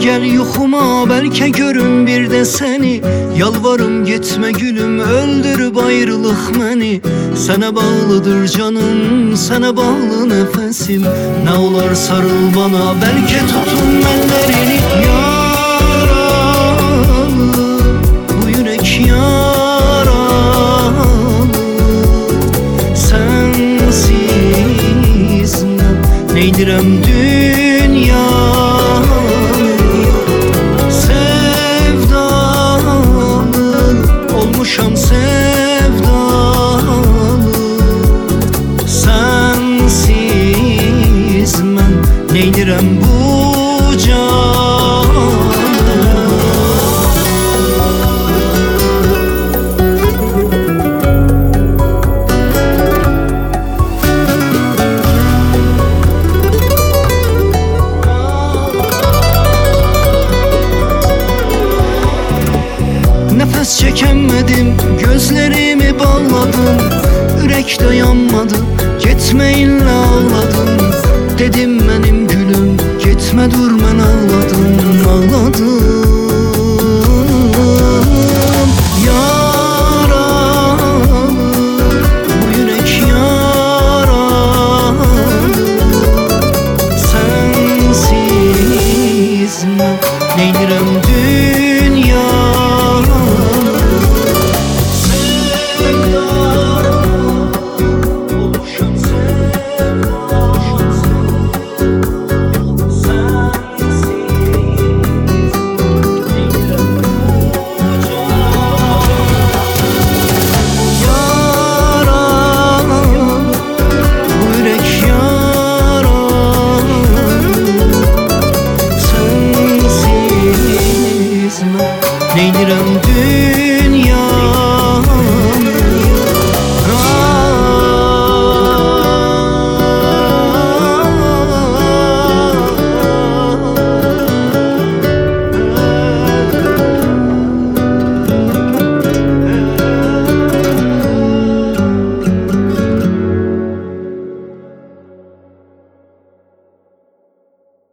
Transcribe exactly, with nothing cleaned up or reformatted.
gel yuxuma, belki görüm bir de seni. Yalvarım gitme gülüm, öldürüp ayrılıq məni. Sana bağlıdır canım, sana bağlı nefesim. Ne olar sarıl bana, belki tutun ellerini. Yaralı, bu yürek yaralı. Sensiz ben neydirem dünya. Olmuşam sevdalı, sensiz mən neydirəm bu canı. Nefes çekemedim, gözlerimi bağladım. Ürek dayanmadı, gitmeyinle ağladım. Dedim benim gülüm, gitme dur, ben ağladım, ağladım.